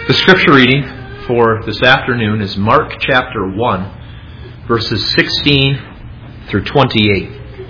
The scripture reading for this afternoon is Mark chapter 1, verses 16 through 28.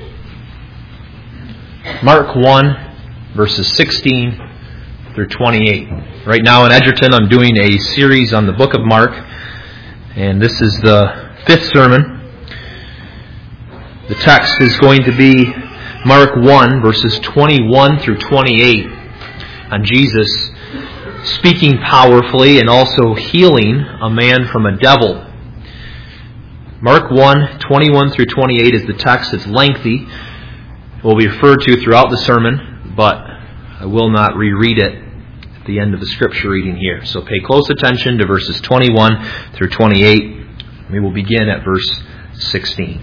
Mark 1, verses 16 through 28. Right now in Edgerton, I'm doing a series on the book of Mark, and this is the fifth sermon. The text is going to be Mark 1, verses 21 through 28, on Jesus speaking powerfully and also healing a man from a devil. Mark 1, 21 through 28 is the text. It's lengthy. It will be referred to throughout the sermon, but I will not reread it at the end of the scripture reading here. So pay close attention to verses 21 through 28. We will begin at verse 16.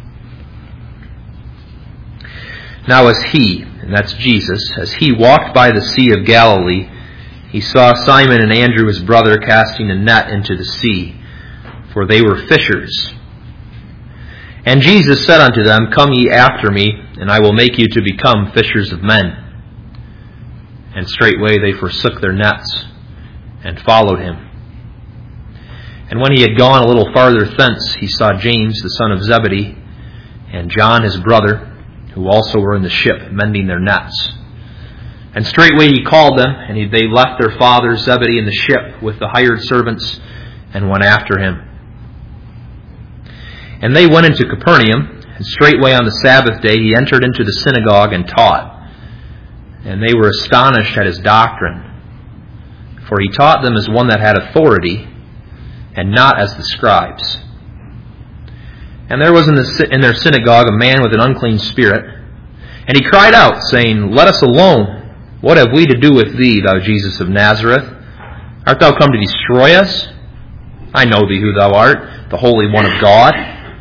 Now as he, and that's Jesus, as he walked by the Sea of Galilee, he saw Simon and Andrew his brother casting a net into the sea, for they were fishers. And Jesus said unto them, Come ye after me, and I will make you to become fishers of men. And straightway they forsook their nets, and followed him. And when he had gone a little farther thence, he saw James the son of Zebedee, and John his brother, who also were in the ship, mending their nets. And straightway he called them, and they left their father Zebedee in the ship with the hired servants, and went after him. And they went into Capernaum, and straightway on the Sabbath day he entered into the synagogue and taught. And they were astonished at his doctrine, for he taught them as one that had authority, and not as the scribes. And there was in their synagogue a man with an unclean spirit, and he cried out, saying, Let us alone. What have we to do with thee, thou Jesus of Nazareth? Art thou come to destroy us? I know thee who thou art, the Holy One of God.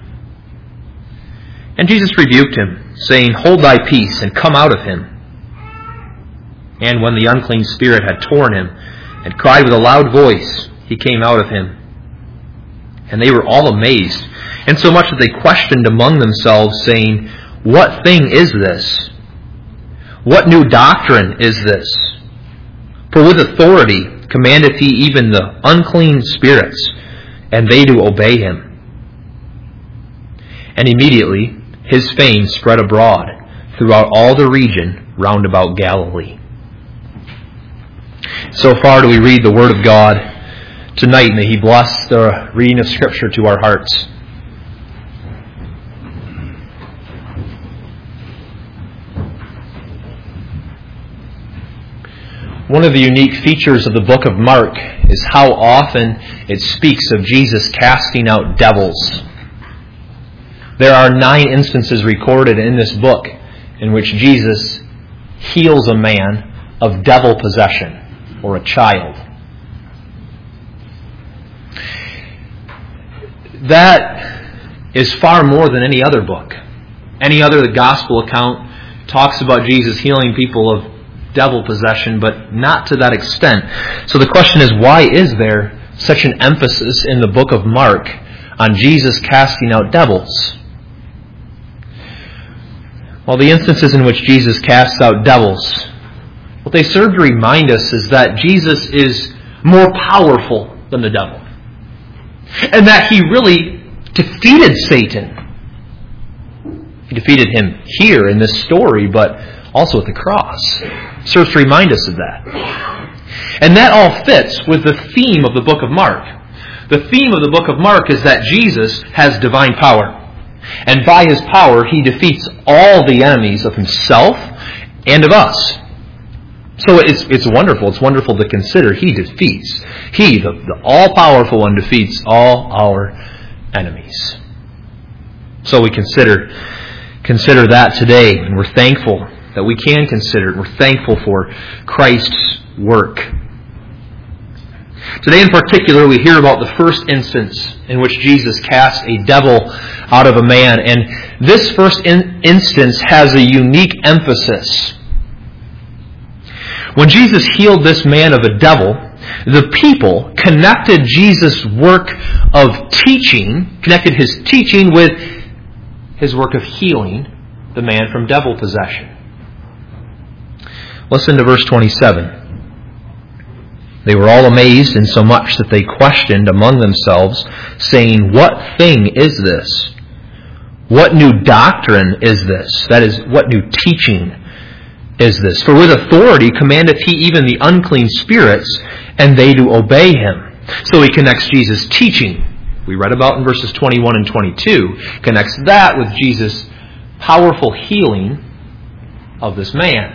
And Jesus rebuked him, saying, Hold thy peace, and come out of him. And when the unclean spirit had torn him, and cried with a loud voice, he came out of him. And they were all amazed, insomuch that they questioned among themselves, saying, What thing is this? What new doctrine is this? For with authority commandeth he even the unclean spirits, and they do obey him. And immediately his fame spread abroad throughout all the region round about Galilee. So far do we read the Word of God. Tonight may he bless the reading of Scripture to our hearts. One of the unique features of the book of Mark is how often it speaks of Jesus casting out devils. There are 9 instances recorded in this book in which Jesus heals a man of devil possession, or a child. That is far more than any other book. Any other gospel account talks about Jesus healing people of devil possession, but not to that extent. So the question is, why is there such an emphasis in the book of Mark on Jesus casting out devils? Well, the instances in which Jesus casts out devils, what they serve to remind us is that Jesus is more powerful than the devil. And that he really defeated Satan. He defeated him here in this story, but also at the cross. Serves to remind us of that. And that all fits with the theme of the book of Mark. The theme of the book of Mark is that Jesus has divine power. And by his power, he defeats all the enemies of himself and of us. So it's wonderful. It's wonderful to consider he defeats. He, the all-powerful one, defeats all our enemies. So we consider that today, and we're thankful that we can consider it. We're thankful for Christ's work. Today in particular, we hear about the first instance in which Jesus cast a devil out of a man. And this first instance has a unique emphasis. When Jesus healed this man of a devil, the people connected Jesus' work of teaching, connected his teaching with his work of healing the man from devil possession. Listen to verse 27. They were all amazed insomuch that they questioned among themselves, saying, "What thing is this? What new doctrine is this?" That is, what new teaching is this? "For with authority commandeth he even the unclean spirits, and they do obey him." So he connects Jesus' teaching, we read about in verses 21 and 22, connects that with Jesus' powerful healing of this man.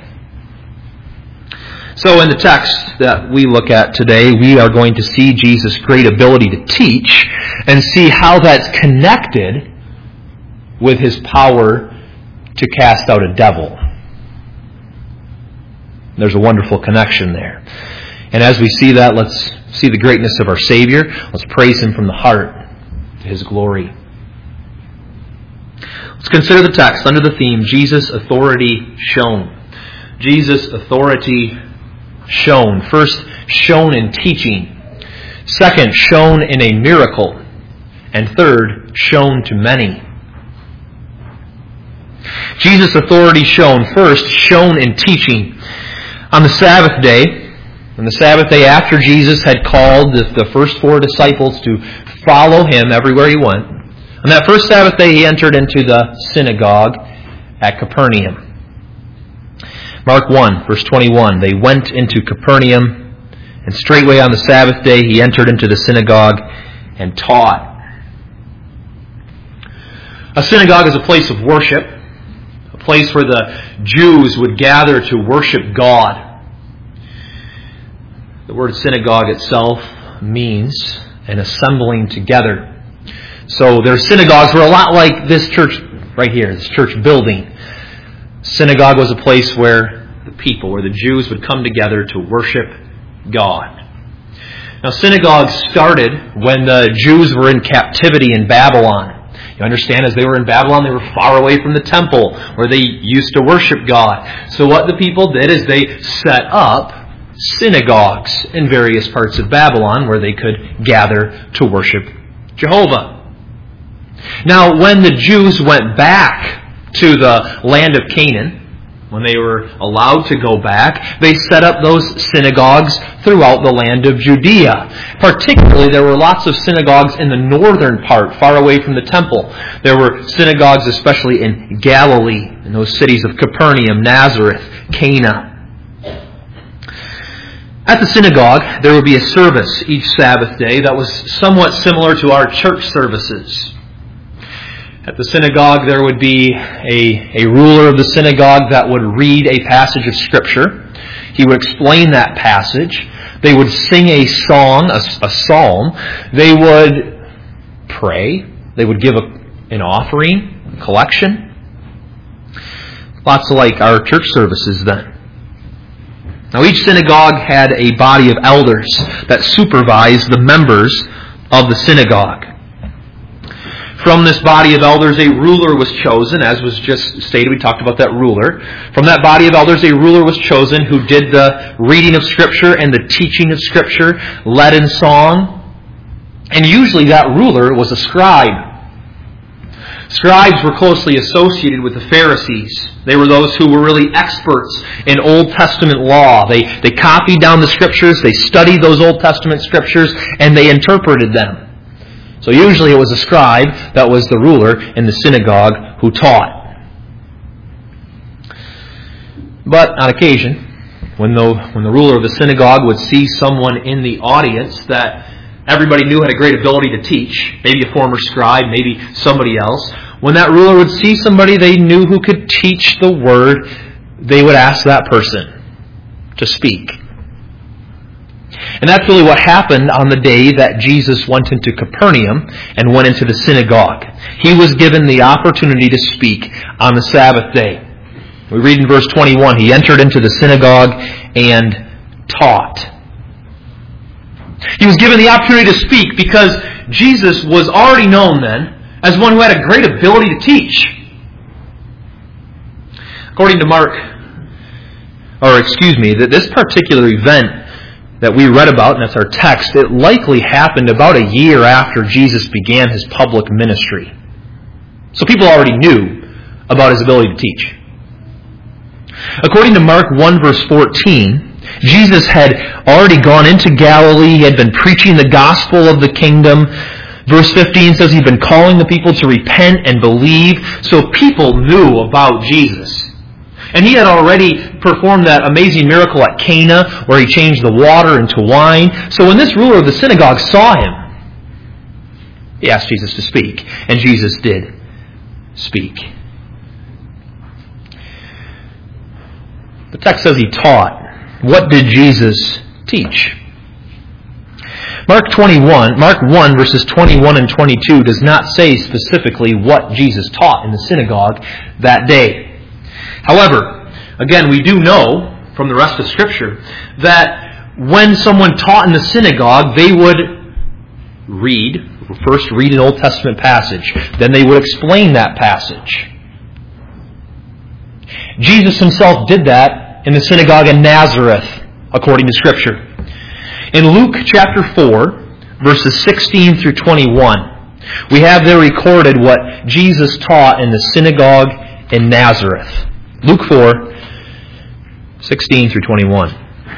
So in the text that we look at today, we are going to see Jesus' great ability to teach and see how that's connected with his power to cast out a devil. There's a wonderful connection there. And as we see that, let's see the greatness of our Savior. Let's praise him from the heart to his glory. Let's consider the text under the theme, Jesus' authority shown. Jesus' authority shown. First, shown in teaching. Second, shown in a miracle. And third, shown to many. Jesus' authority shown. First, shown in teaching. On the Sabbath day, after Jesus had called the first 4 disciples to follow him everywhere he went, on that first Sabbath day he entered into the synagogue at Capernaum. Mark 1, verse 21, they went into Capernaum, and straightway on the Sabbath day he entered into the synagogue and taught. A synagogue is a place of worship, a place where the Jews would gather to worship God. The word synagogue itself means an assembling together. So their synagogues were a lot like this church right here, this church building. Synagogue was a place where the Jews would come together to worship God. Now, synagogues started when the Jews were in captivity in Babylon. You understand, as they were in Babylon, they were far away from the temple where they used to worship God. So what the people did is they set up synagogues in various parts of Babylon where they could gather to worship Jehovah. Now, when the Jews went back to the land of Canaan, when they were allowed to go back, they set up those synagogues throughout the land of Judea. Particularly, there were lots of synagogues in the northern part, far away from the temple. There were synagogues especially in Galilee, in those cities of Capernaum, Nazareth, Cana. At the synagogue, there would be a service each Sabbath day that was somewhat similar to our church services. At the synagogue, there would be a ruler of the synagogue that would read a passage of Scripture. He would explain that passage. They would sing a song, a psalm. They would pray. They would give an offering, a collection. Lots like our church services then. Now, each synagogue had a body of elders that supervised the members of the synagogue. From this body of elders, a ruler was chosen, as was just stated. We talked about that ruler. From that body of elders, a ruler was chosen who did the reading of Scripture and the teaching of Scripture, led in song. And usually that ruler was a scribe. Scribes were closely associated with the Pharisees. They were those who were really experts in Old Testament law. They copied down the Scriptures, they studied those Old Testament Scriptures, and they interpreted them. So usually it was a scribe that was the ruler in the synagogue who taught. But on occasion, when the ruler of the synagogue would see someone in the audience that everybody knew had a great ability to teach, maybe a former scribe, maybe somebody else, when that ruler would see somebody they knew who could teach the Word, they would ask that person to speak. And that's really what happened on the day that Jesus went into Capernaum and went into the synagogue. He was given the opportunity to speak on the Sabbath day. We read in verse 21, he entered into the synagogue and taught. He was given the opportunity to speak because Jesus was already known then as one who had a great ability to teach. According to this particular event that we read about, and that's our text, it likely happened about a year after Jesus began his public ministry. So people already knew about his ability to teach. According to Mark 1 verse 14, Jesus had already gone into Galilee. He had been preaching the gospel of the kingdom. Verse 15 says he'd been calling the people to repent and believe. So people knew about Jesus. And he had already performed that amazing miracle at Cana where he changed the water into wine. So when this ruler of the synagogue saw him, he asked Jesus to speak. And Jesus did speak. The text says he taught. What did Jesus teach? Mark 1 verses 21 and 22 does not say specifically what Jesus taught in the synagogue that day. However, again, we do know from the rest of Scripture that when someone taught in the synagogue, they would first read an Old Testament passage. Then they would explain that passage. Jesus himself did that in the synagogue in Nazareth, according to Scripture. In Luke chapter 4, verses 16 through 21, we have there recorded what Jesus taught in the synagogue in Nazareth. Luke 4, 16 through 21.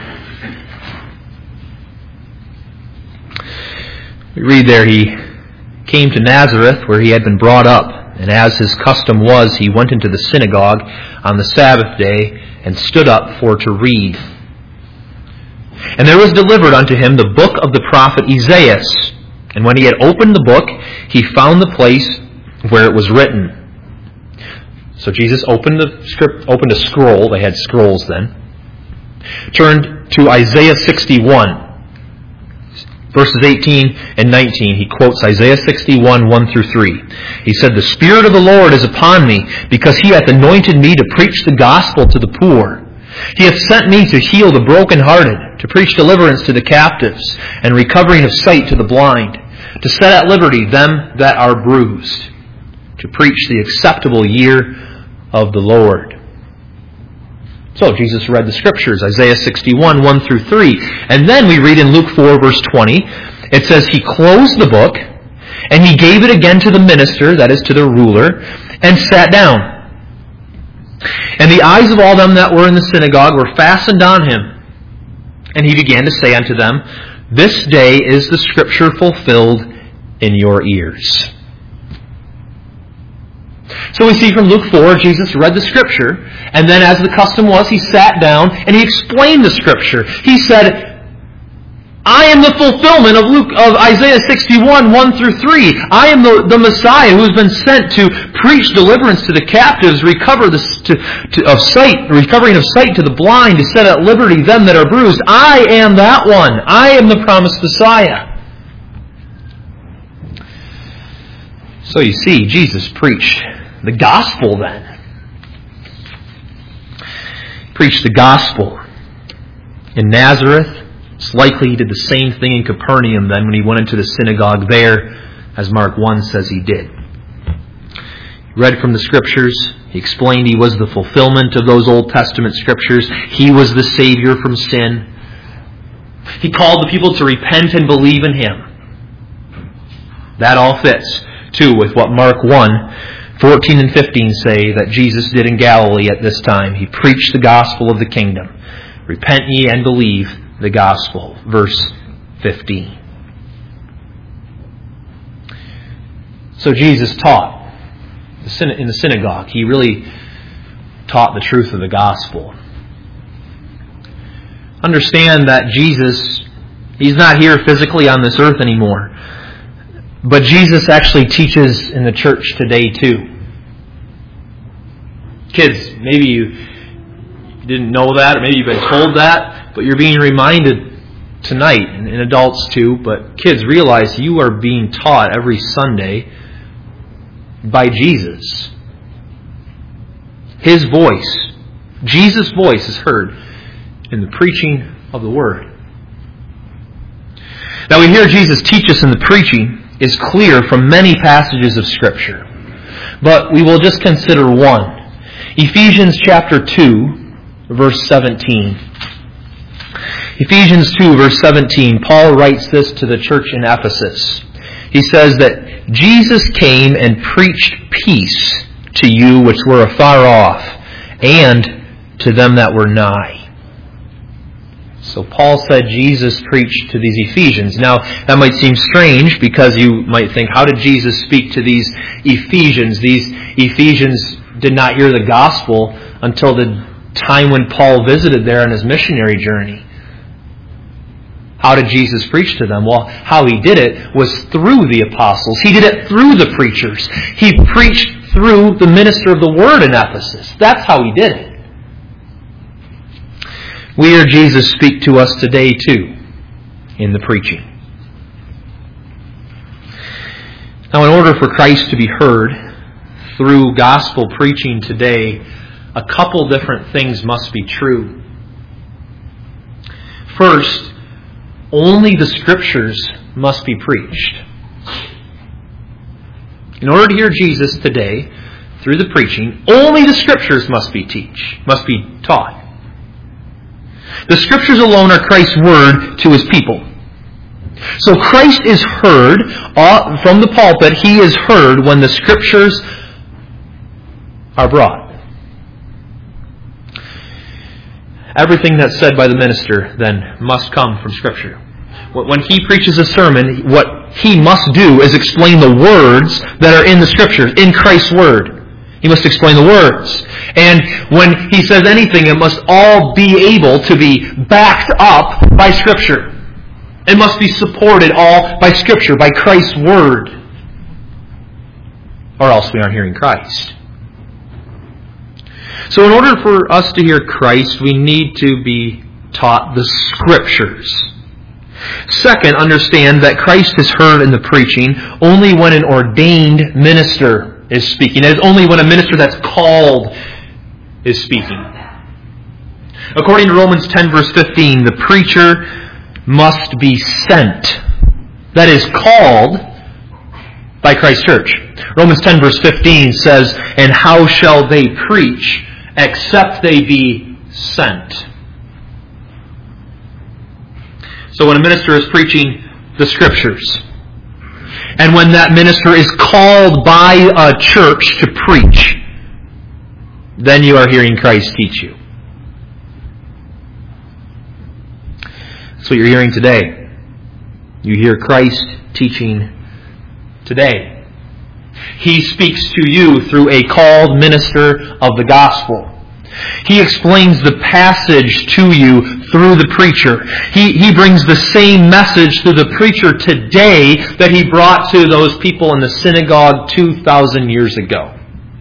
We read there, he came to Nazareth where he had been brought up, and as his custom was, he went into the synagogue on the Sabbath day and stood up for to read. And there was delivered unto him the book of the prophet Isaiah. And when he had opened the book, he found the place where it was written. So Jesus opened a scroll. They had scrolls then. Turned to Isaiah 61. Verses 18 and 19, he quotes Isaiah 61, 1 through 3. He said, "The Spirit of the Lord is upon me, because he hath anointed me to preach the gospel to the poor. He hath sent me to heal the brokenhearted, to preach deliverance to the captives, and recovering of sight to the blind, to set at liberty them that are bruised, to preach the acceptable year of the Lord." So Jesus read the Scriptures, Isaiah 61, 1 through 3. And then we read in Luke 4, verse 20, it says, he closed the book, and he gave it again to the minister, that is to the ruler, and sat down. And the eyes of all them that were in the synagogue were fastened on him. And he began to say unto them, "This day is the Scripture fulfilled in your ears." So we see from Luke 4, Jesus read the Scripture, and then as the custom was, he sat down and he explained the Scripture. He said, I am the fulfillment of Isaiah 61, 1 through 3. I am the Messiah who has been sent to preach deliverance to the captives, recovering of sight to the blind, to set at liberty them that are bruised. I am that one. I am the promised Messiah. So you see, Jesus preached the gospel then. Preached the gospel in Nazareth. It's likely he did the same thing in Capernaum then when he went into the synagogue there, as Mark 1 says he did. He read from the Scriptures. He explained he was the fulfillment of those Old Testament Scriptures. He was the Savior from sin. He called the people to repent and believe in Him. That all fits, too, with what Mark 1, 14 and 15 say that Jesus did in Galilee at this time. He preached the gospel of the kingdom. Repent ye and believe the gospel. Verse 15. So Jesus taught in the synagogue. He really taught the truth of the gospel. Understand that Jesus, He's not here physically on this earth anymore. But Jesus actually teaches in the church today too. Kids, maybe you didn't know that, or maybe you've been told that, but you're being reminded tonight, and adults too, but kids, realize you are being taught every Sunday by Jesus. His voice, Jesus' voice is heard in the preaching of the Word. Now we hear Jesus teach us in the preaching is clear from many passages of Scripture. But we will just consider one. Ephesians chapter 2, verse 17. Ephesians 2, verse 17, Paul writes this to the church in Ephesus. He says that Jesus came and preached peace to you which were afar off, and to them that were nigh. So Paul said Jesus preached to these Ephesians. Now, that might seem strange because you might think, how did Jesus speak to these Ephesians? These Ephesians did not hear the gospel until the time when Paul visited there on his missionary journey. How did Jesus preach to them? Well, how he did it was through the apostles. He did it through the preachers. He preached through the minister of the word in Ephesus. That's how he did it. We hear Jesus speak to us today too, in the preaching. Now, in order for Christ to be heard through gospel preaching today, a couple different things must be true. First, only the Scriptures must be preached. In order to hear Jesus today, through the preaching, only the Scriptures must be taught. The Scriptures alone are Christ's word to His people. So Christ is heard from the pulpit. He is heard when the Scriptures are brought. Everything that's said by the minister then must come from Scripture. When he preaches a sermon, what he must do is explain the words that are in the Scriptures, in Christ's Word. He must explain the words. And when he says anything, it must all be able to be backed up by Scripture. It must be supported all by Scripture, by Christ's Word. Or else we aren't hearing Christ. So in order for us to hear Christ, we need to be taught the Scriptures. Second, understand that Christ is heard in the preaching only when an ordained minister is speaking. It is only when a minister that's called is speaking. According to Romans 10 verse 15, the preacher must be sent. That is, called by Christ's church. Romans 10 verse 15 says, "And how shall they preach except they be sent?" So when a minister is preaching the Scriptures, and when that minister is called by a church to preach, then you are hearing Christ teach you. That's what you're hearing today. You hear Christ teaching today. He speaks to you through a called minister of the gospel. He explains the passage to you through the preacher. He brings the same message to the preacher today that he brought to those people in the synagogue 2,000 years ago.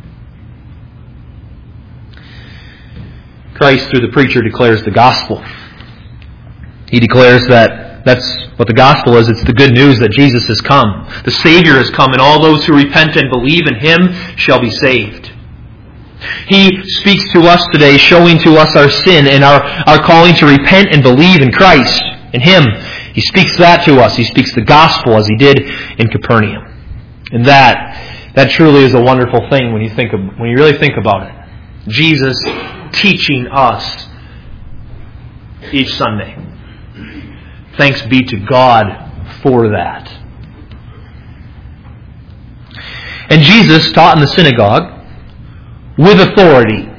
Christ, through the preacher, declares the gospel. He declares that that's what the gospel is. It's the good news that Jesus has come. The Savior has come, and all those who repent and believe in Him shall be saved. He speaks to us today, showing to us our sin and our calling to repent and believe in Christ, in Him. He speaks that to us. He speaks the gospel as He did in Capernaum. And that truly is a wonderful thing when you really think about it. Jesus teaching us each Sunday. Thanks be to God for that. And Jesus taught in the synagogue with authority.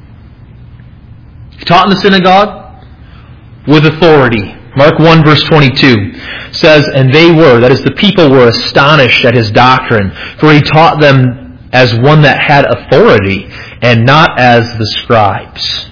He taught in the synagogue with authority. Mark 1 verse 22 says, "And they were," that is, the people were astonished at His doctrine, for He taught them as one that had authority, and not as the scribes.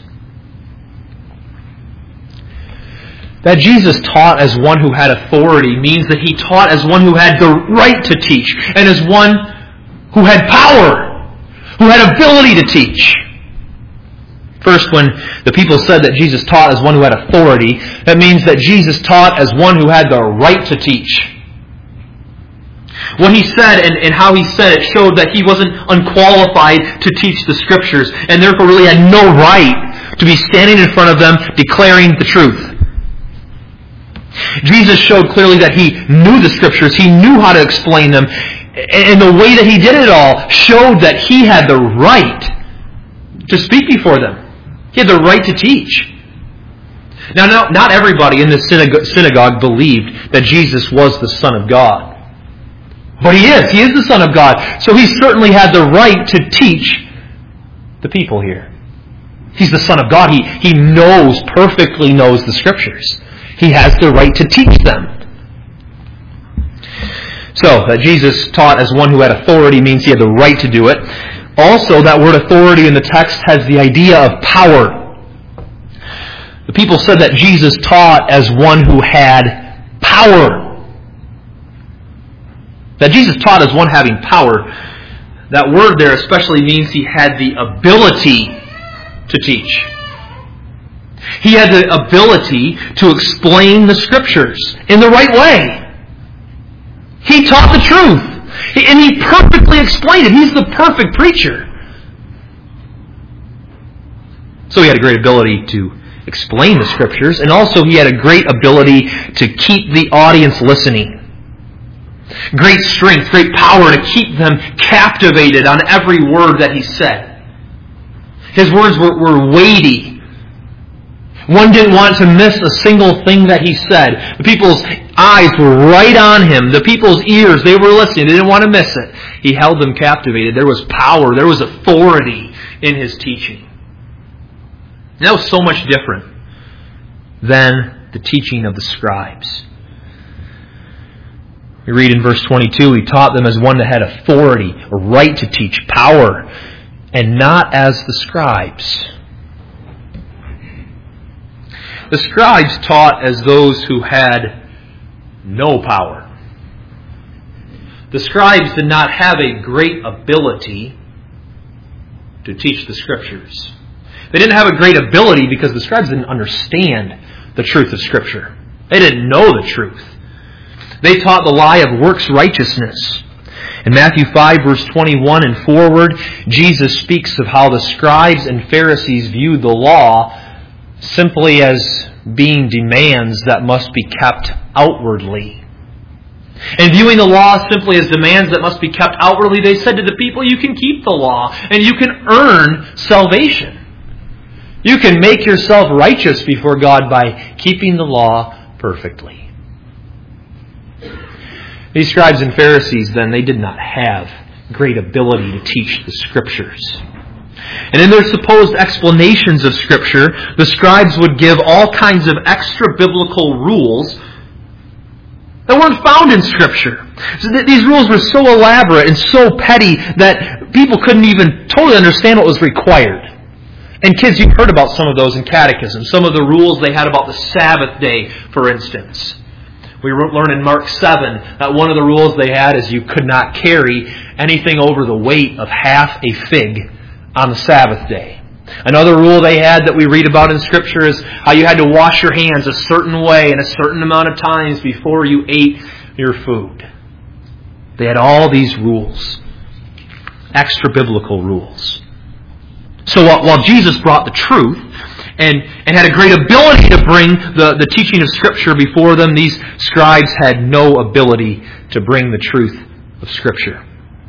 That Jesus taught as one who had authority means that He taught as one who had the right to teach, and as one who had power, who had ability to teach. First, when the people said that Jesus taught as one who had authority, that means that Jesus taught as one who had the right to teach. What He said and how He said it showed that He wasn't unqualified to teach the Scriptures, and therefore really had no right to be standing in front of them declaring the truth. Jesus showed clearly that He knew the Scriptures. He knew how to explain them. And the way that He did it all showed that He had the right to speak before them. He had the right to teach. Now, not everybody in the synagogue believed that Jesus was the Son of God. But He is. He is the Son of God. So He certainly had the right to teach the people here. He's the Son of God. He perfectly knows the Scriptures. He has the right to teach them. So, Jesus taught as one who had authority means he had the right to do it. Also, that word authority in the text has the idea of power. The people said that Jesus taught as one who had power. That Jesus taught as one having power. That word there especially means he had the ability to teach. He had the ability to explain the Scriptures in the right way. He taught the truth. And he perfectly explained it. He's the perfect preacher. So he had a great ability to explain the Scriptures, and also he had a great ability to keep the audience listening. Great strength, great power to keep them captivated on every word that he said. His words were weighty. One didn't want to miss a single thing that he said. The people's eyes were right on him. The people's ears, they were listening. They didn't want to miss it. He held them captivated. There was power. There was authority in his teaching. And that was so much different than the teaching of the scribes. We read in verse 22, he taught them as one that had authority, a right to teach, power, and not as the scribes. The scribes taught as those who had no power. The scribes did not have a great ability to teach the Scriptures. They didn't have a great ability because the scribes didn't understand the truth of Scripture. They didn't know the truth. They taught the lie of works righteousness. In Matthew 5, verse 21 and forward, Jesus speaks of how the scribes and Pharisees viewed the law simply as being demands that must be kept outwardly. And viewing the law simply as demands that must be kept outwardly, they said to the people, you can keep the law and you can earn salvation. You can make yourself righteous before God by keeping the law perfectly. These scribes and Pharisees, then, they did not have great ability to teach the Scriptures. And in their supposed explanations of Scripture, the scribes would give all kinds of extra-biblical rules that weren't found in Scripture. So these rules were so elaborate and so petty that people couldn't even totally understand what was required. And kids, you've heard about some of those in catechism. Some of the rules they had about the Sabbath day, for instance. We learn in Mark 7 that one of the rules they had is you could not carry anything over the weight of half a fig on the Sabbath day. Another rule they had that we read about in Scripture is how you had to wash your hands a certain way and a certain amount of times before you ate your food. They had all these rules, extra biblical rules. So while Jesus brought the truth and had a great ability to bring the teaching of Scripture before them, these scribes had no ability to bring the truth of Scripture.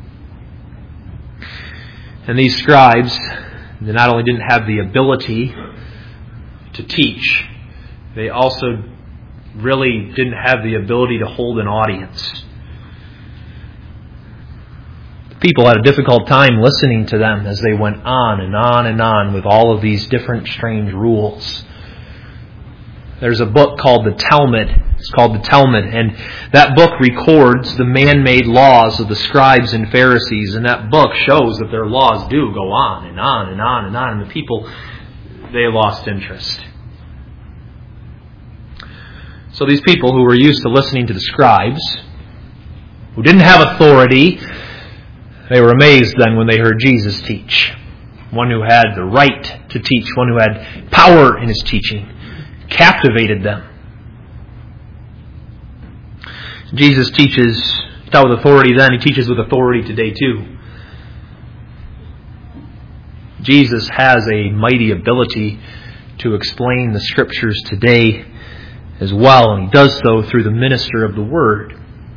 And these scribes, they not only didn't have the ability to teach, they also really didn't have the ability to hold an audience. People had a difficult time listening to them as they went on and on and on with all of these different strange rules. There's a book called the Talmud. It's called the Talmud. And that book records the man-made laws of the scribes and Pharisees. And that book shows that their laws do go on and on and on and on. And the people, they lost interest. So these people who were used to listening to the scribes, who didn't have authority, they were amazed then when they heard Jesus teach. One who had the right to teach, one who had power in his teaching, captivated them. Jesus taught with authority then, he teaches with authority today too. Jesus has a mighty ability to explain the Scriptures today as well, and he does so through the minister of the Word.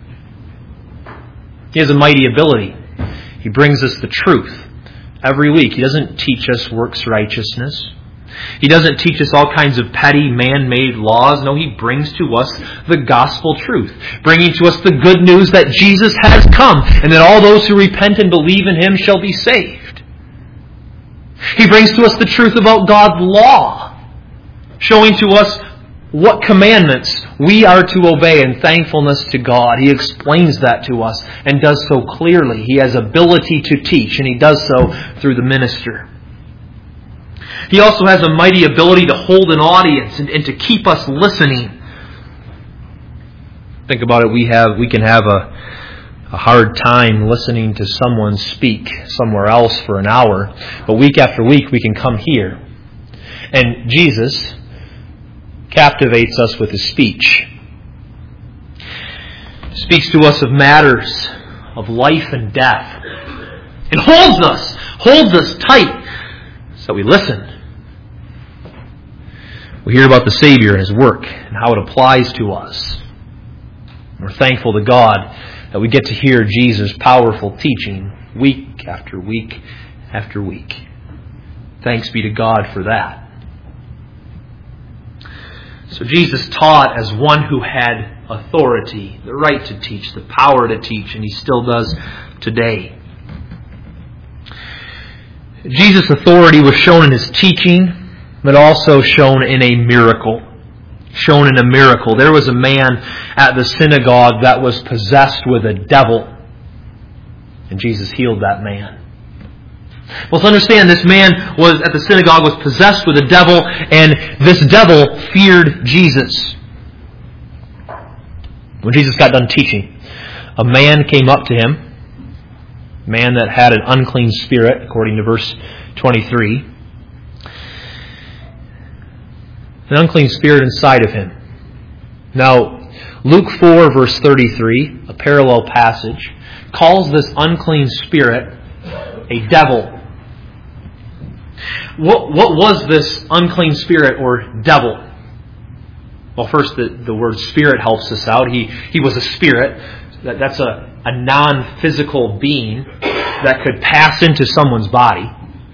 He has a mighty ability. He brings us the truth every week. He doesn't teach us works righteousness. He doesn't teach us all kinds of petty man-made laws. No, he brings to us the gospel truth, bringing to us the good news that Jesus has come and that all those who repent and believe in him shall be saved. He brings to us the truth about God's law, showing to us what commandments we are to obey in thankfulness to God. He explains that to us and does so clearly. He has ability to teach, and He does so through the minister. He also has a mighty ability to hold an audience and to keep us listening. Think about it, we can have a hard time listening to someone speak somewhere else for an hour, but week after week we can come here. And Jesus captivates us with His speech. Speaks to us of matters of life and death. And holds us tight so we listen. We hear about the Savior and His work and how it applies to us. We're thankful to God that we get to hear Jesus' powerful teaching week after week after week. Thanks be to God for that. So Jesus taught as one who had authority, the right to teach, the power to teach, and He still does today. Jesus' authority was shown in His teaching, but also shown in a miracle. Shown in a miracle. There was a man at the synagogue that was possessed with a devil, and Jesus healed that man. Well, let's understand, this man was at the synagogue, was possessed with a devil, and this devil feared Jesus. When Jesus got done teaching, a man came up to Him, a man that had an unclean spirit, according to verse 23. An unclean spirit inside of him. Now, Luke 4, verse 33, a parallel passage, calls this unclean spirit a devil. What was this unclean spirit or devil? Well, first, the word spirit helps us out. He was a spirit. That's a non-physical being that could pass into someone's body.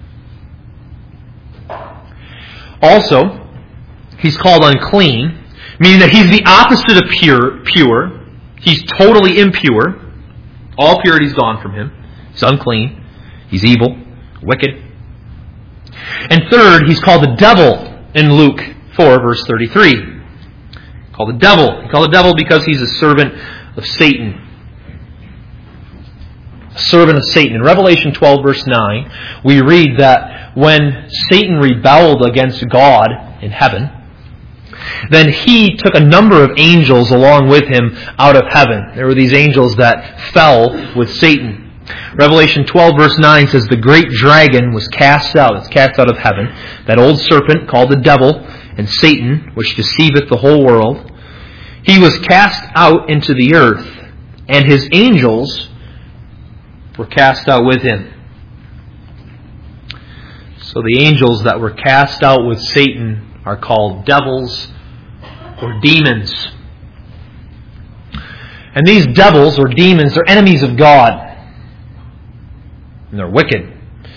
Also, he's called unclean, meaning that he's the opposite of pure. He's totally impure. All purity's gone from him. He's unclean. He's evil, wicked. And third, he's called the devil in Luke 4, verse 33. Called the devil. He's called the devil because he's a servant of Satan. A servant of Satan. In Revelation 12, verse 9, we read that when Satan rebelled against God in heaven, then he took a number of angels along with him out of heaven. There were these angels that fell with Satan. Revelation 12 verse 9 says, the great dragon was cast out. It's cast out of heaven. That old serpent called the devil and Satan, which deceiveth the whole world. He was cast out into the earth, and his angels were cast out with him. So the angels that were cast out with Satan are called devils or demons. And these devils or demons are enemies of God. And they're wicked.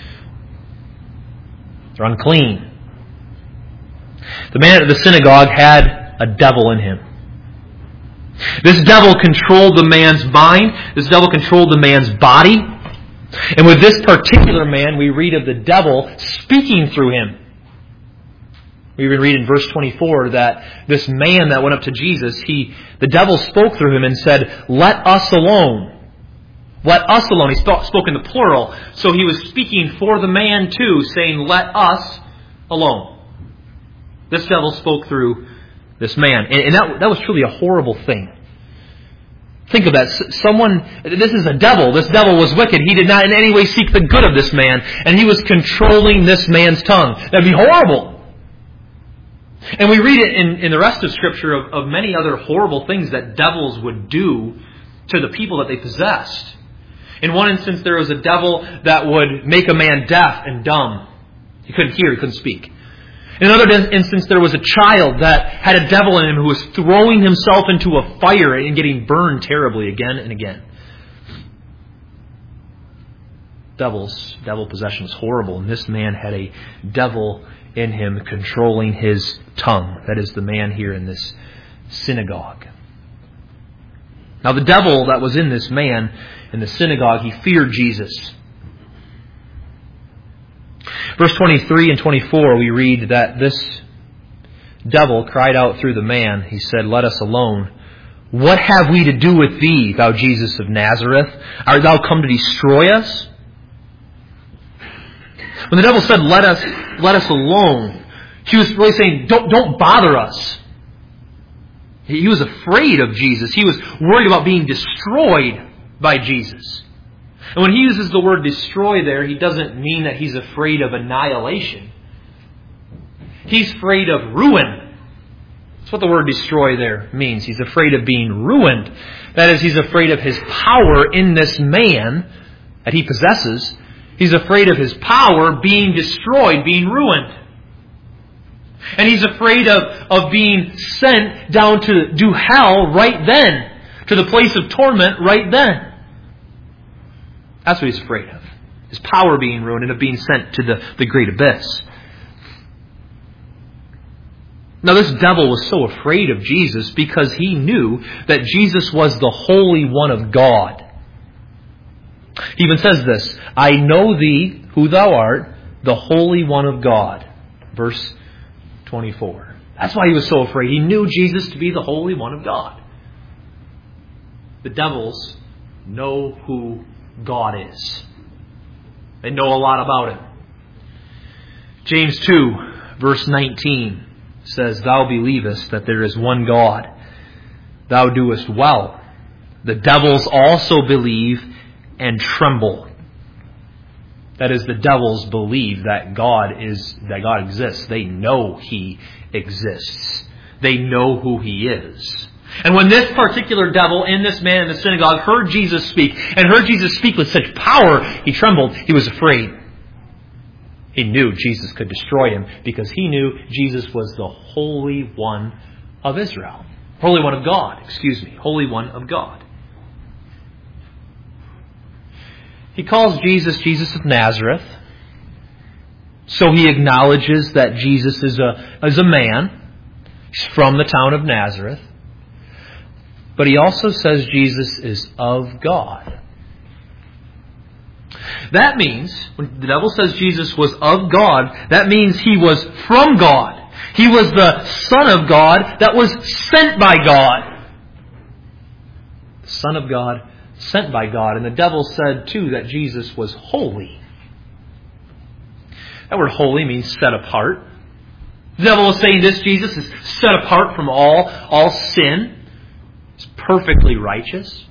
They're unclean. The man at the synagogue had a devil in him. This devil controlled the man's mind. This devil controlled the man's body. And with this particular man, we read of the devil speaking through him. We even read in verse 24 that this man that went up to Jesus, the devil spoke through him and said, "Let us alone." Let us alone. He spoke in the plural. So he was speaking for the man too, saying, "Let us alone." This devil spoke through this man. And that was truly a horrible thing. Think of that. This is a devil. This devil was wicked. He did not in any way seek the good of this man. And he was controlling this man's tongue. That'd be horrible. And we read it in the rest of Scripture of many other horrible things that devils would do to the people that they possessed. In one instance, there was a devil that would make a man deaf and dumb. He couldn't hear, he couldn't speak. In another instance, there was a child that had a devil in him who was throwing himself into a fire and getting burned terribly again and again. Devil possession is horrible, and this man had a devil in him controlling his tongue. That is the man here in this synagogue. Now the devil that was in this man in the synagogue, he feared Jesus. Verse 23 and 24, we read that this devil cried out through the man. He said, "Let us alone. What have we to do with thee, thou Jesus of Nazareth? Art thou come to destroy us?" When the devil said, let us alone, he was really saying, don't bother us. He was afraid of Jesus. He was worried about being destroyed by Jesus. And when he uses the word destroy there, he doesn't mean that he's afraid of annihilation. He's afraid of ruin. That's what the word destroy there means. He's afraid of being ruined. That is, he's afraid of his power in this man that he possesses. He's afraid of his power being destroyed, being ruined. And he's afraid of being sent down to do hell right then, to the place of torment right then. That's what he's afraid of. His power being ruined and of being sent to the great abyss. Now this devil was so afraid of Jesus because he knew that Jesus was the Holy One of God. He even says this, "I know thee, who thou art, the Holy One of God." Verse 24. That's why he was so afraid. He knew Jesus to be the Holy One of God. The devils know who God is. They know a lot about Him. James 2, verse 19 says, "Thou believest that there is one God. Thou doest well. The devils also believe and tremble." That is, the devils believe that God exists. They know He exists. They know who He is. And when this particular devil in this man in the synagogue heard Jesus speak, and heard Jesus speak with such power, he trembled. He was afraid. He knew Jesus could destroy him because he knew Jesus was the Holy One of Israel. Holy One of God, Holy One of God. He calls Jesus, Jesus of Nazareth. So he acknowledges that Jesus is a man. He's from the town of Nazareth. But he also says Jesus is of God. That means, when the devil says Jesus was of God, that means He was from God. He was the Son of God that was sent by God. The Son of God sent by God. And the devil said too that Jesus was holy. That word holy means set apart. The devil was saying this Jesus is set apart from all sin. He's perfectly righteous.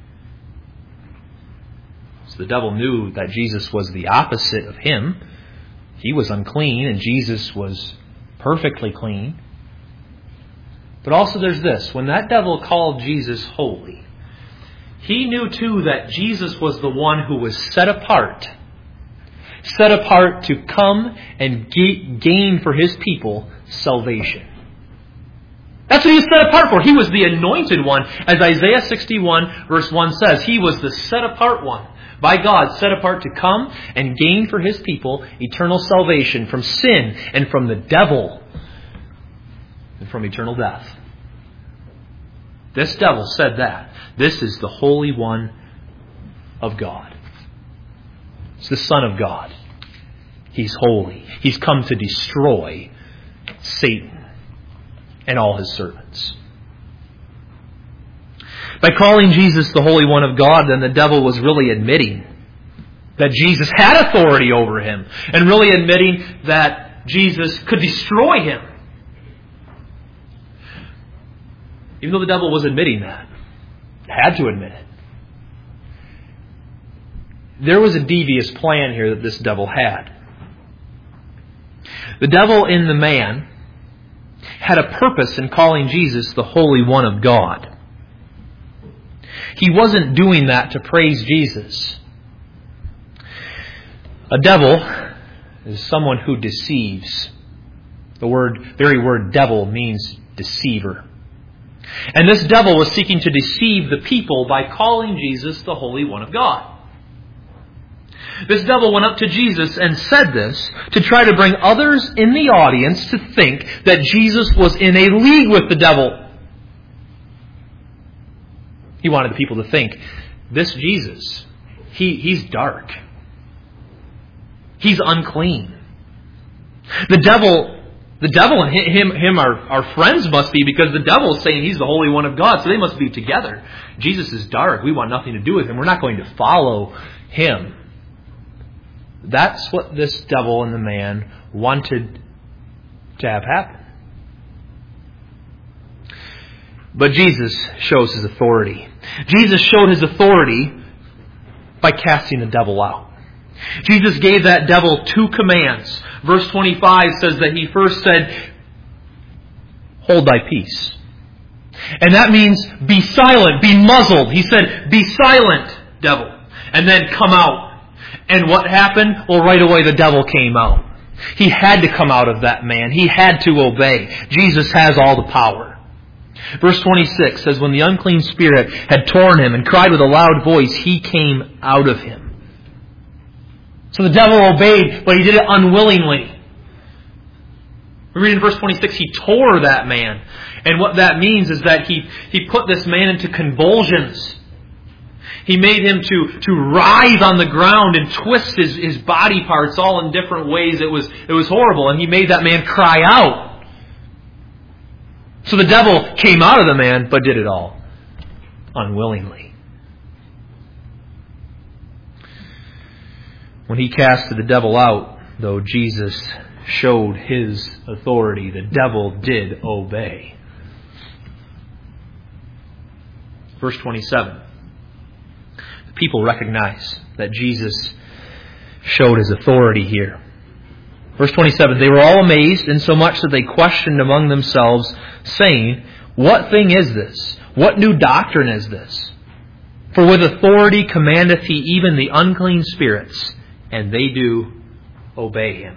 So the devil knew that Jesus was the opposite of him. He was unclean and Jesus was perfectly clean. But also there's this. When that devil called Jesus holy, he knew too that Jesus was the one who was set apart. Set apart to come and gain for His people salvation. That's what He was set apart for. He was the anointed one. As Isaiah 61 verse 1 says, He was the set apart one. By God, set apart to come and gain for His people eternal salvation from sin and from the devil and from eternal death. This devil said that. This is the Holy One of God. It's the Son of God. He's holy. He's come to destroy Satan and all his servants. By calling Jesus the Holy One of God, then the devil was really admitting that Jesus had authority over him, and really admitting that Jesus could destroy him. Even though the devil was admitting that, had to admit it, there was a devious plan here that this devil had. The devil in the man had a purpose in calling Jesus the Holy One of God. He wasn't doing that to praise Jesus. A devil is someone who deceives. The very word devil means deceiver. And this devil was seeking to deceive the people by calling Jesus the Holy One of God. This devil went up to Jesus and said this to try to bring others in the audience to think that Jesus was in a league with the devil. He wanted the people to think, this Jesus, he's dark. He's unclean. The devil and him are friends must be, because the devil is saying he's the Holy One of God, so they must be together. Jesus is dark. We want nothing to do with him. We're not going to follow him. That's what this devil and the man wanted to have happen. But Jesus shows his authority. Jesus showed his authority by casting the devil out. Jesus gave that devil 2 commands. Verse 25 says that he first said, "Hold thy peace." And that means be silent, be muzzled. He said, "Be silent, devil." And then come out. And what happened? Well, right away the devil came out. He had to come out of that man. He had to obey. Jesus has all the power. Verse 26 says, when the unclean spirit had torn him and cried with a loud voice, he came out of him. So the devil obeyed, but he did it unwillingly. We read in verse 26, he tore that man. And what that means is that he put this man into convulsions. He made him to writhe on the ground and twist his body parts all in different ways. It was horrible. And he made that man cry out. So the devil came out of the man, but did it all unwillingly. When he casted the devil out, though, Jesus showed his authority. The devil did obey. Verse 27. The people recognize that Jesus showed his authority here. Verse 27, they were all amazed, insomuch that they questioned among themselves, saying, "What thing is this? What new doctrine is this? For with authority commandeth he even the unclean spirits, and they do obey him."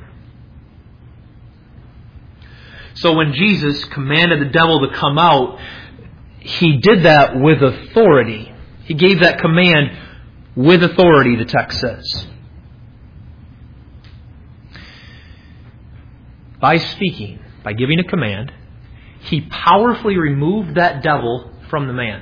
So when Jesus commanded the devil to come out, he did that with authority. He gave that command with authority, the text says. By speaking, by giving a command, he powerfully removed that devil from the man.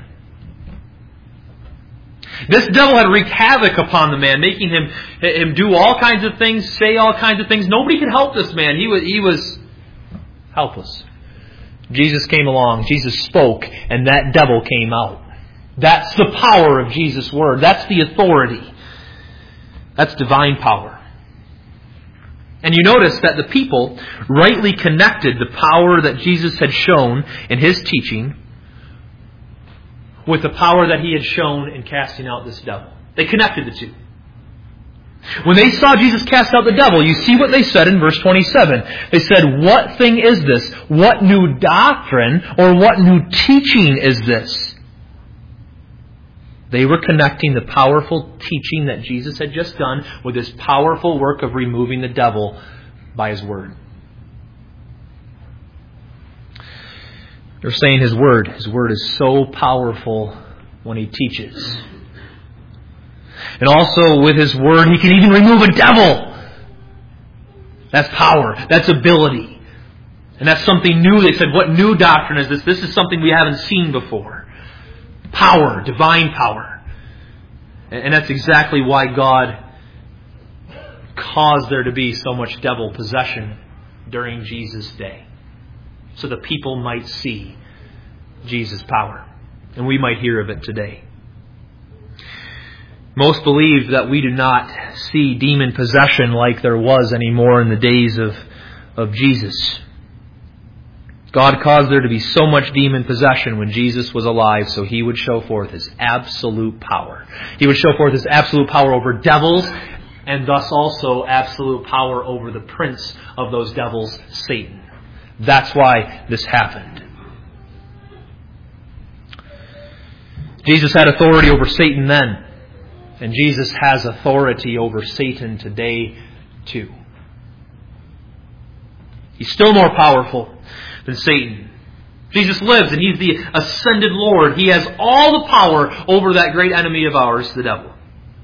This devil had wreaked havoc upon the man, making him do all kinds of things, say all kinds of things. Nobody could help this man. He was helpless. Jesus came along, Jesus spoke, and that devil came out. That's the power of Jesus' word. That's the authority. That's divine power. And you notice that the people rightly connected the power that Jesus had shown in his teaching with the power that he had shown in casting out this devil. They connected the two. When they saw Jesus cast out the devil, you see what they said in verse 27. They said, "What thing is this? What new doctrine or what new teaching is this?" They were connecting the powerful teaching that Jesus had just done with his powerful work of removing the devil by his word. They're saying his word is so powerful when he teaches. And also with his word, he can even remove a devil. That's power. That's ability. And that's something new. They said, "What new doctrine is this?" This is something we haven't seen before. Power, divine power. And that's exactly why God caused there to be so much devil possession during Jesus' day. So the people might see Jesus' power. And we might hear of it today. Most believe that we do not see demon possession like there was anymore in the days of Jesus. God caused there to be so much demon possession when Jesus was alive, so he would show forth his absolute power. He would show forth his absolute power over devils, and thus also absolute power over the prince of those devils, Satan. That's why this happened. Jesus had authority over Satan then, and Jesus has authority over Satan today too. He's still more powerful than Satan. Jesus lives and he's the ascended Lord. He has all the power over that great enemy of ours, the devil.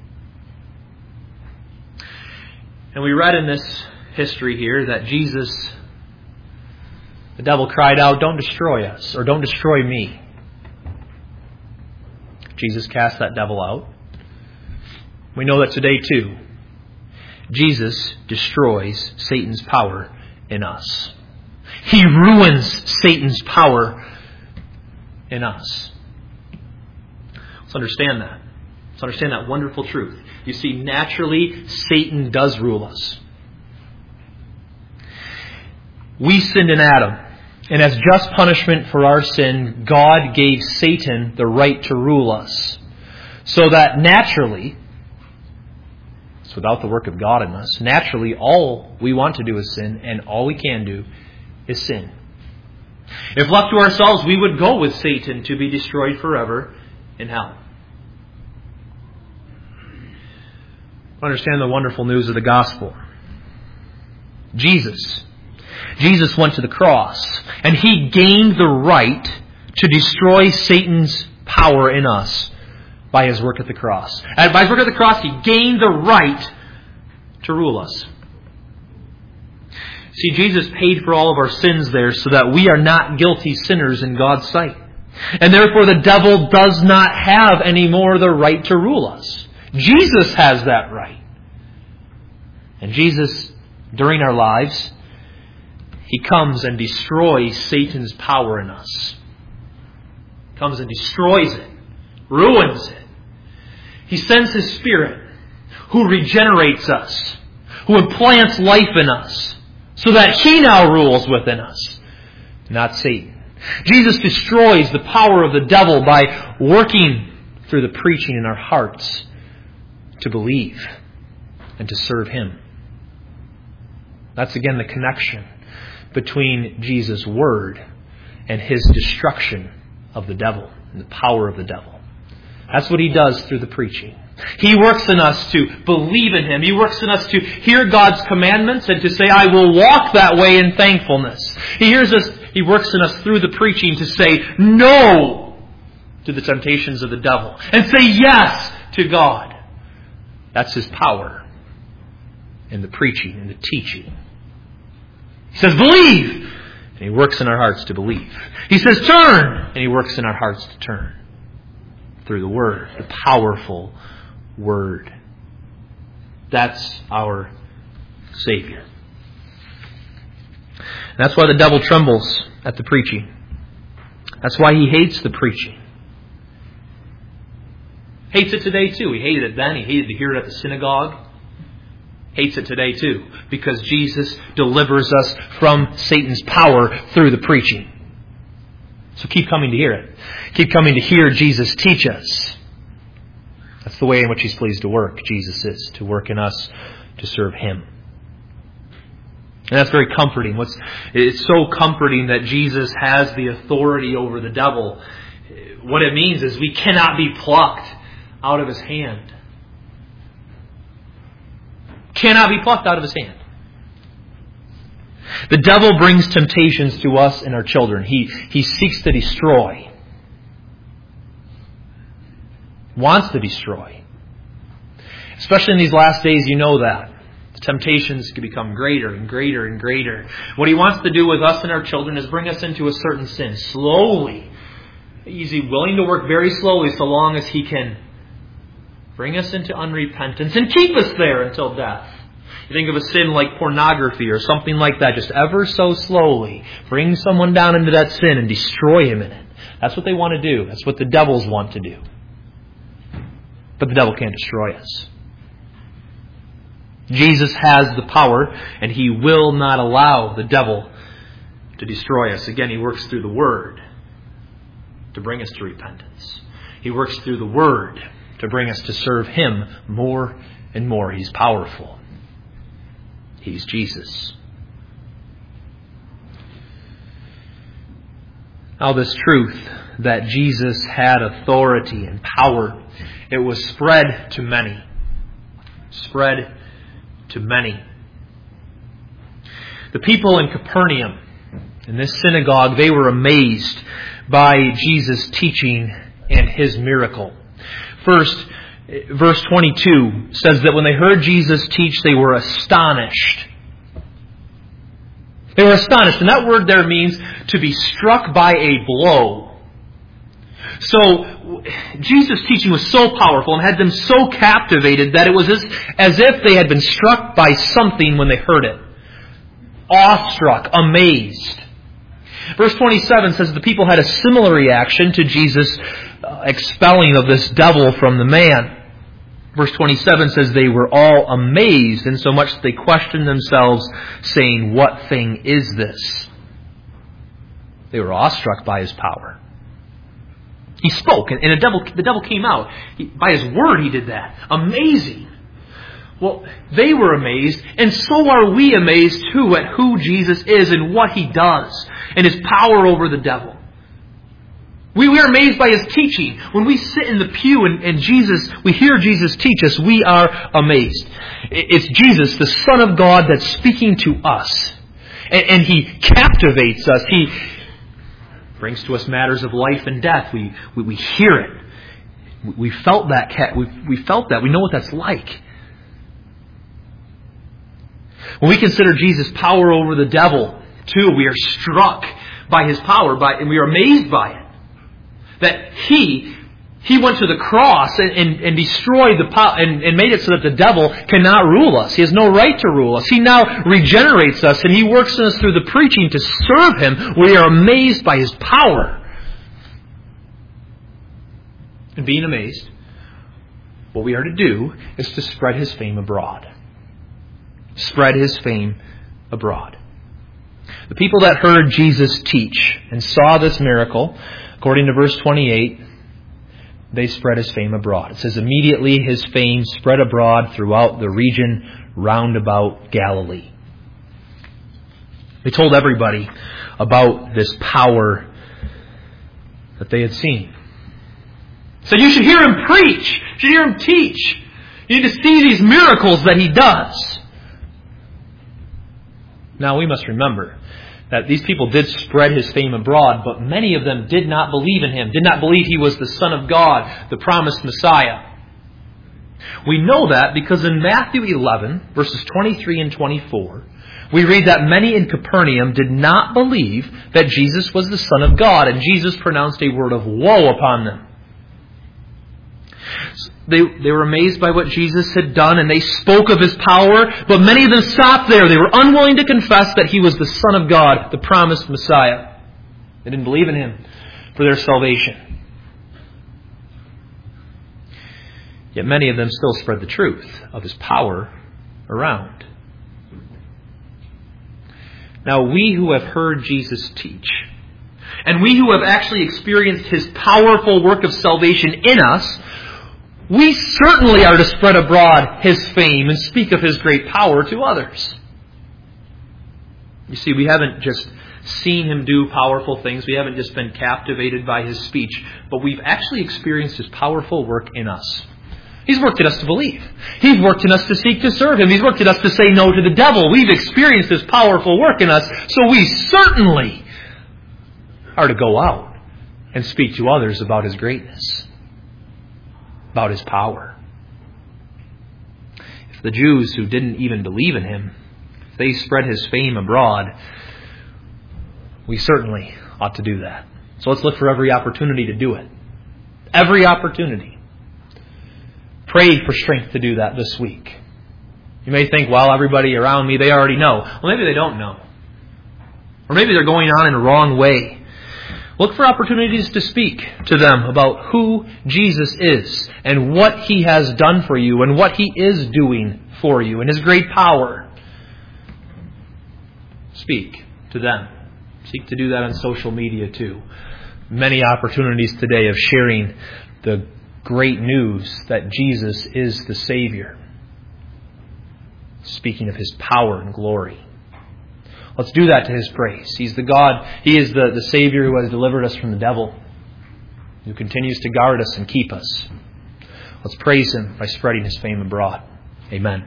And we read in this history here that the devil cried out, "Don't destroy us," or "Don't destroy me." Jesus cast that devil out. We know that today too. Jesus destroys Satan's power in us. He ruins Satan's power in us. Let's understand that. Let's understand that wonderful truth. You see, naturally, Satan does rule us. We sinned in Adam, and as just punishment for our sin, God gave Satan the right to rule us. So that naturally, it's without the work of God in us, naturally all we want to do is sin, and all we can do is sin. If left to ourselves, we would go with Satan to be destroyed forever in hell. Understand the wonderful news of the gospel. Jesus went to the cross, and He gained the right to destroy Satan's power in us by His work at the cross. And by His work at the cross, He gained the right to rule us. See, Jesus paid for all of our sins there so that we are not guilty sinners in God's sight. And therefore the devil does not have anymore the right to rule us. Jesus has that right. And Jesus, during our lives, He comes and destroys Satan's power in us. Comes and destroys it, ruins it. He sends His Spirit, who regenerates us, who implants life in us, so that He now rules within us, not Satan. Jesus destroys the power of the devil by working through the preaching in our hearts to believe and to serve Him. That's again the connection between Jesus' word and His destruction of the devil and the power of the devil. That's what He does through the preaching. He works in us to believe in Him. He works in us to hear God's commandments and to say, I will walk that way in thankfulness. He works in us through the preaching to say no to the temptations of the devil and say yes to God. That's His power in the preaching and the teaching. He says, believe! And He works in our hearts to believe. He says, turn! And He works in our hearts to turn. Through the Word, the powerful Word. That's our Savior. And that's why the devil trembles at the preaching. That's why he hates the preaching. Hates it today too. He hated it then. He hated to hear it at the synagogue. Hates it today too. Because Jesus delivers us from Satan's power through the preaching. So keep coming to hear it. Keep coming to hear Jesus teach us. That's the way in which He's pleased to work. Jesus is to work in us to serve Him. And that's very comforting. It's so comforting that Jesus has the authority over the devil. What it means is we cannot be plucked out of His hand. Cannot be plucked out of His hand. The devil brings temptations to us and our children. He seeks to destroy. Wants to destroy. Especially in these last days, you know that. The temptations can become greater and greater and greater. What he wants to do with us and our children is bring us into a certain sin. Slowly. He's willing to work very slowly so long as he can bring us into unrepentance and keep us there until death. You think of a sin like pornography or something like that, just ever so slowly. Bring someone down into that sin and destroy him in it. That's what they want to do. That's what the devils want to do. But the devil can't destroy us. Jesus has the power, and He will not allow the devil to destroy us. Again, He works through the Word to bring us to repentance. He works through the Word to bring us to serve Him more and more. He's powerful. He's Jesus. Now, this truth that Jesus had authority and power, it was spread to many. Spread to many. The people in Capernaum, in this synagogue, they were amazed by Jesus' teaching and His miracle. First, verse 22 says that when they heard Jesus teach, they were astonished. They were astonished. And that word there means to be struck by a blow. So Jesus' teaching was so powerful and had them so captivated that it was as if they had been struck by something when they heard it. Awestruck, amazed. Verse 27 says the people had a similar reaction to Jesus' expelling of this devil from the man. Verse 27 says they were all amazed, insomuch that they questioned themselves, saying, "What thing is this?" They were awestruck by His power. He spoke, and the devil came out. By His word He did that. Amazing. Well, they were amazed, and so are we amazed too at who Jesus is and what He does, and His power over the devil. We are amazed by His teaching. When we sit in the pew and we hear Jesus teach us, we are amazed. It's Jesus, the Son of God, that's speaking to us. And He captivates us. He brings to us matters of life and death. We hear it. We felt that. We felt that. We know what that's like. When we consider Jesus' power over the devil, too, we are struck by His power, and we are amazed by it. That He went to the cross and destroyed the power and made it so that the devil cannot rule us. He has no right to rule us. He now regenerates us, and He works in us through the preaching to serve Him. We are amazed by His power. And being amazed, what we are to do is to spread His fame abroad. Spread His fame abroad. The people that heard Jesus teach and saw this miracle, according to verse 28, they spread His fame abroad. It says, immediately His fame spread abroad throughout the region round about Galilee. They told everybody about this power that they had seen. So you should hear Him preach. You should hear Him teach. You need to see these miracles that He does. Now we must remember that these people did spread His fame abroad, but many of them did not believe in Him, did not believe He was the Son of God, the promised Messiah. We know that because in Matthew 11, verses 23 and 24, we read that many in Capernaum did not believe that Jesus was the Son of God, and Jesus pronounced a word of woe upon them. They were amazed by what Jesus had done, and they spoke of His power, but many of them stopped there. They were unwilling to confess that He was the Son of God, the promised Messiah. They didn't believe in Him for their salvation. Yet many of them still spread the truth of His power around. Now we who have heard Jesus teach, and we who have actually experienced His powerful work of salvation in us, we certainly are to spread abroad His fame and speak of His great power to others. You see, we haven't just seen Him do powerful things. We haven't just been captivated by His speech, but we've actually experienced His powerful work in us. He's worked in us to believe. He's worked in us to seek to serve Him. He's worked in us to say no to the devil. We've experienced His powerful work in us, so we certainly are to go out and speak to others about His greatness, about His power. If the Jews who didn't even believe in Him, if they spread His fame abroad, we certainly ought to do that. So let's look for every opportunity to do it. Every opportunity. Pray for strength to do that this week. You may think, well, everybody around me, they already know. Well, maybe they don't know. Or maybe they're going on in a wrong way. Look for opportunities to speak to them about who Jesus is and what He has done for you and what He is doing for you and His great power. Speak to them. Seek to do that on social media too. Many opportunities today of sharing the great news that Jesus is the Savior. Speaking of His power and glory. Let's do that to His praise. He's the God. He is the Savior who has delivered us from the devil, who continues to guard us and keep us. Let's praise Him by spreading His fame abroad. Amen.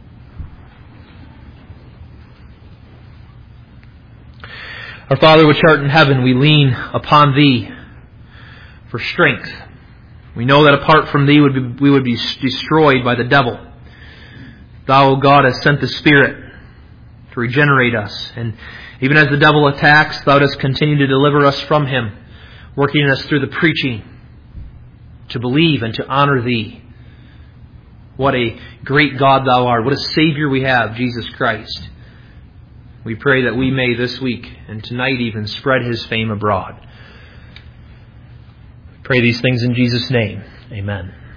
Our Father which art in heaven, we lean upon Thee for strength. We know that apart from Thee we would be destroyed by the devil. Thou, O God, hast sent the Spirit to regenerate us. And even as the devil attacks, Thou dost continue to deliver us from him, working in us through the preaching. to believe and to honor Thee. What a great God Thou art. What a Savior we have, Jesus Christ. We pray that we may this week and tonight even spread His fame abroad. We pray these things in Jesus' name. Amen.